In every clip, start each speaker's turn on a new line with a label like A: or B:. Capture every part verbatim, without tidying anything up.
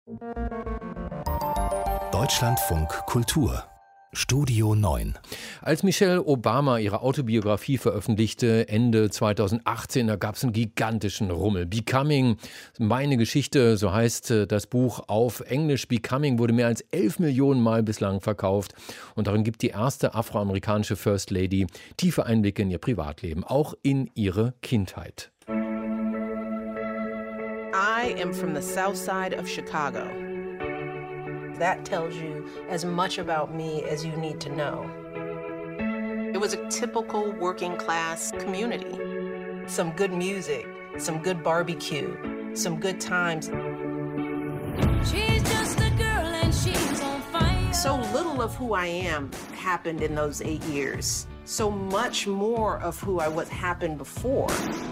A: Deutschlandfunk Kultur Studio neun.
B: Als Michelle Obama ihre Autobiografie veröffentlichte, Ende zweitausendachtzehn, da gab es einen gigantischen Rummel. Becoming, meine Geschichte, so heißt das Buch auf Englisch. Becoming wurde mehr als elf Millionen Mal bislang verkauft. Und darin gibt die erste afroamerikanische First Lady tiefe Einblicke in ihr Privatleben, auch in ihre Kindheit.
C: I am from the south side of Chicago. That tells you as much about me as you need to know. It was a typical working class community. Some good music, some good barbecue, some good times.
D: She's just a girl and she's on fire.
C: So little of who I am happened in those eight years. So much more of who I was happened before.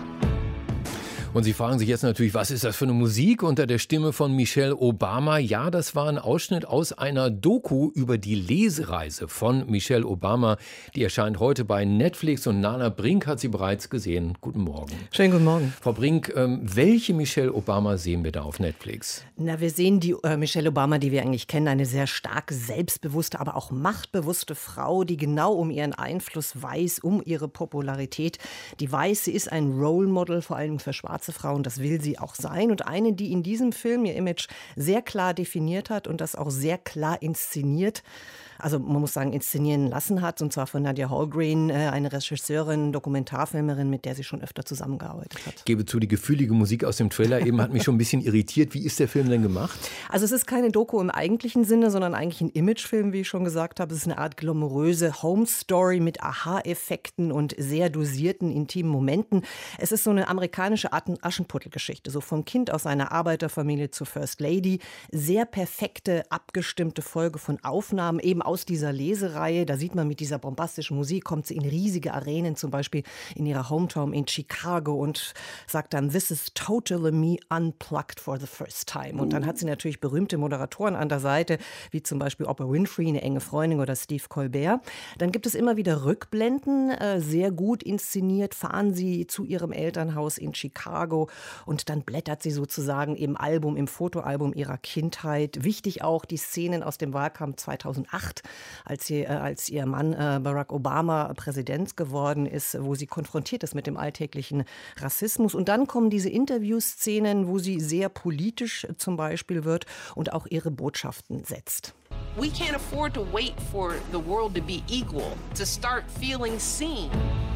B: Und Sie fragen sich jetzt natürlich, was ist das für eine Musik unter der Stimme von Michelle Obama? Ja, das war ein Ausschnitt aus einer Doku über die Lesereise von Michelle Obama. Die erscheint heute bei Netflix und Nana Brink hat sie bereits gesehen. Guten Morgen.
E: Schönen guten Morgen.
B: Frau Brink, ähm, welche Michelle Obama sehen wir da auf Netflix?
E: Na, wir sehen die äh, Michelle Obama, die wir eigentlich kennen, eine sehr stark selbstbewusste, aber auch machtbewusste Frau, die genau um ihren Einfluss weiß, um ihre Popularität. Die weiß, sie ist ein Role Model, vor allem für schwarze Frauen, das will sie auch sein. Und eine, die in diesem Film ihr Image sehr klar definiert hat und das auch sehr klar inszeniert. Also man muss sagen, inszenieren lassen hat, und zwar von Nadia Hallgreen, eine Regisseurin, Dokumentarfilmerin, mit der sie schon öfter zusammengearbeitet hat.
B: Ich gebe zu, die gefühlige Musik aus dem Trailer eben hat mich schon ein bisschen irritiert. Wie ist der Film denn gemacht?
E: Also es ist keine Doku im eigentlichen Sinne, sondern eigentlich ein Imagefilm, wie ich schon gesagt habe. Es ist eine Art glamouröse Home-Story mit Aha-Effekten und sehr dosierten, intimen Momenten. Es ist so eine amerikanische Aschenputtel-Geschichte, so vom Kind aus einer Arbeiterfamilie zur First Lady. Sehr perfekte, abgestimmte Folge von Aufnahmen, eben aus dieser Lesereihe. Da sieht man, mit dieser bombastischen Musik kommt sie in riesige Arenen, zum Beispiel in ihrer Hometown in Chicago, und sagt dann, "This is totally me unplugged for the first time." Und dann hat sie natürlich berühmte Moderatoren an der Seite, wie zum Beispiel Oprah Winfrey, eine enge Freundin, oder Steve Colbert. Dann gibt es immer wieder Rückblenden, äh, sehr gut inszeniert, fahren sie zu ihrem Elternhaus in Chicago und dann blättert sie sozusagen im Album, im Fotoalbum ihrer Kindheit. Wichtig auch die Szenen aus dem Wahlkampf zweitausendacht, als, sie, äh, als ihr Mann äh, Barack Obama Präsident geworden ist, wo sie konfrontiert ist mit dem alltäglichen Rassismus. Und dann kommen diese Interviewszenen, wo sie sehr politisch äh, zum Beispiel wird und auch ihre Botschaften setzt.
C: We can't afford to wait for the world to be equal, to start feeling seen.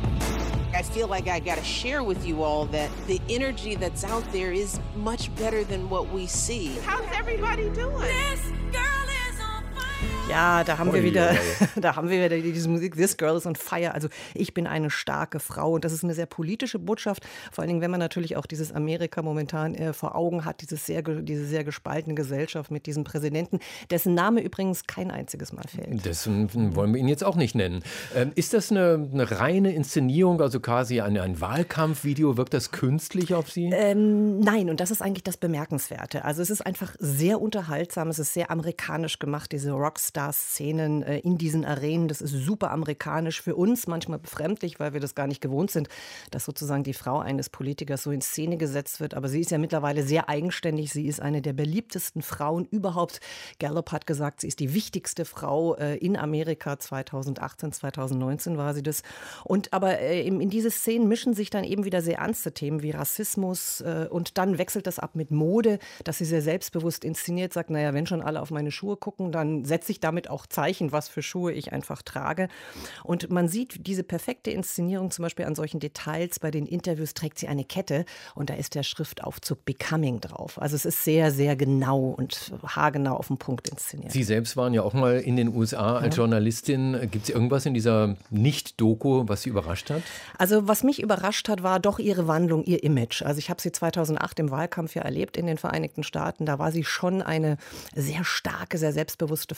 C: I feel like I gotta share with you all that the energy that's out there is much better than what we see. How's everybody doing?
D: This girl is on fire.
E: Ja, da haben wir
B: Ui,
E: wieder,
B: ui,
E: da haben wir wieder diese Musik, This Girl is on Fire. Also ich bin eine starke Frau, und das ist eine sehr politische Botschaft. Vor allen Dingen, wenn man natürlich auch dieses Amerika momentan äh, vor Augen hat, dieses sehr, diese sehr gespaltene Gesellschaft mit diesem Präsidenten, dessen Name übrigens kein einziges Mal fällt.
B: Dessen wollen wir ihn jetzt auch nicht nennen. Ähm, ist das eine, eine reine Inszenierung, also quasi ein, ein Wahlkampfvideo? Wirkt das künstlich auf Sie?
E: Ähm, nein, und das ist eigentlich das Bemerkenswerte. Also es ist einfach sehr unterhaltsam, es ist sehr amerikanisch gemacht, diese Rockstar-Szenen äh, in diesen Arenen. Das ist super amerikanisch, für uns manchmal befremdlich, weil wir das gar nicht gewohnt sind, dass sozusagen die Frau eines Politikers so in Szene gesetzt wird. Aber sie ist ja mittlerweile sehr eigenständig. Sie ist eine der beliebtesten Frauen überhaupt. Gallup hat gesagt, sie ist die wichtigste Frau äh, in Amerika. zweitausendachtzehn, zweitausendneunzehn war sie das. Und aber äh, in diese Szenen mischen sich dann eben wieder sehr ernste Themen wie Rassismus, äh, und dann wechselt das ab mit Mode, dass sie sehr selbstbewusst inszeniert, sagt, naja, wenn schon alle auf meine Schuhe gucken, dann setze ich damit auch Zeichen, was für Schuhe ich einfach trage. Und man sieht diese perfekte Inszenierung zum Beispiel an solchen Details. Bei den Interviews trägt sie eine Kette und da ist der Schriftaufzug Becoming drauf. Also es ist sehr, sehr genau und haargenau auf den Punkt inszeniert.
B: Sie selbst waren ja auch mal in den U S A als ja. Journalistin. Gibt es irgendwas in dieser Nicht-Doku, was Sie überrascht hat?
E: Also was mich überrascht hat, war doch ihre Wandlung, ihr Image. Also ich habe sie zweitausendacht im Wahlkampf ja erlebt in den Vereinigten Staaten. Da war sie schon eine sehr starke, sehr selbstbewusste Frau.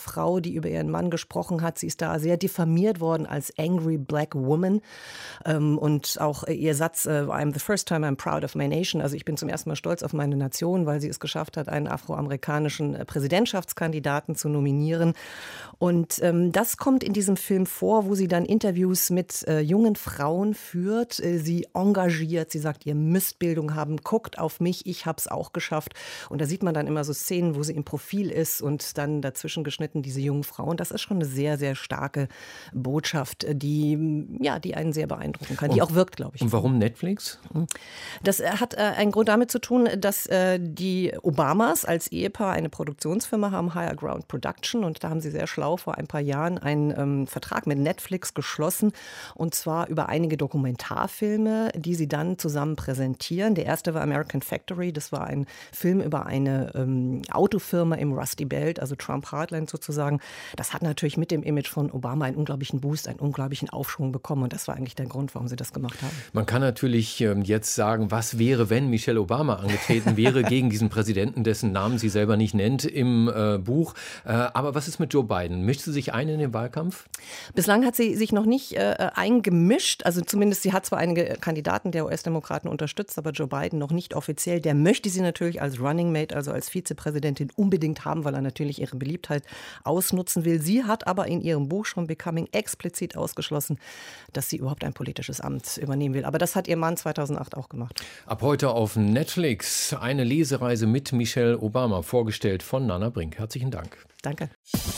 E: Frau, die über ihren Mann gesprochen hat. Sie ist da sehr diffamiert worden als Angry Black Woman. Ähm, und auch äh, ihr Satz, äh, I'm the first time I'm proud of my nation. Also ich bin zum ersten Mal stolz auf meine Nation, weil sie es geschafft hat, einen afroamerikanischen äh, Präsidentschaftskandidaten zu nominieren. Und ähm, das kommt in diesem Film vor, wo sie dann Interviews mit äh, jungen Frauen führt. Äh, sie engagiert, sie sagt, ihr müsst Bildung haben, guckt auf mich, ich hab's auch geschafft. Und da sieht man dann immer so Szenen, wo sie im Profil ist und dann dazwischen geschnitten diese jungen Frauen. Das ist schon eine sehr, sehr starke Botschaft, die, ja, die einen sehr beeindrucken kann, die
B: und,
E: auch wirkt, glaube ich.
B: Und warum Netflix?
E: Das hat äh, einen Grund damit zu tun, dass äh, die Obamas als Ehepaar eine Produktionsfirma haben, Higher Ground Production, und da haben sie sehr schlau vor ein paar Jahren einen ähm, Vertrag mit Netflix geschlossen, und zwar über einige Dokumentarfilme, die sie dann zusammen präsentieren. Der erste war American Factory, das war ein Film über eine ähm, Autofirma im Rusty Belt, also Trump Heartland sozusagen. Das hat natürlich mit dem Image von Obama einen unglaublichen Boost, einen unglaublichen Aufschwung bekommen, und das war eigentlich der Grund, warum sie das gemacht haben.
B: Man kann natürlich ähm, jetzt sagen, was wäre, wenn Michelle Obama angetreten wäre gegen diesen Präsidenten, dessen Namen sie selber nicht nennt im äh, Buch. Äh, aber was ist mit Joe Biden? Mischt sie sich ein in den Wahlkampf?
E: Bislang hat sie sich noch nicht äh, eingemischt. Also zumindest, sie hat zwar einige Kandidaten der U S-Demokraten unterstützt, aber Joe Biden noch nicht offiziell. Der möchte sie natürlich als Running Mate, also als Vizepräsidentin unbedingt haben, weil er natürlich ihre Beliebtheit ausnutzen will. Sie hat aber in ihrem Buch schon Becoming explizit ausgeschlossen, dass sie überhaupt ein politisches Amt übernehmen will. Aber das hat ihr Mann zweitausendacht auch gemacht.
B: Ab heute auf Netflix eine Lesereise mit Michelle Obama, vorgestellt von Nana Brink. Herzlichen Dank.
E: Danke.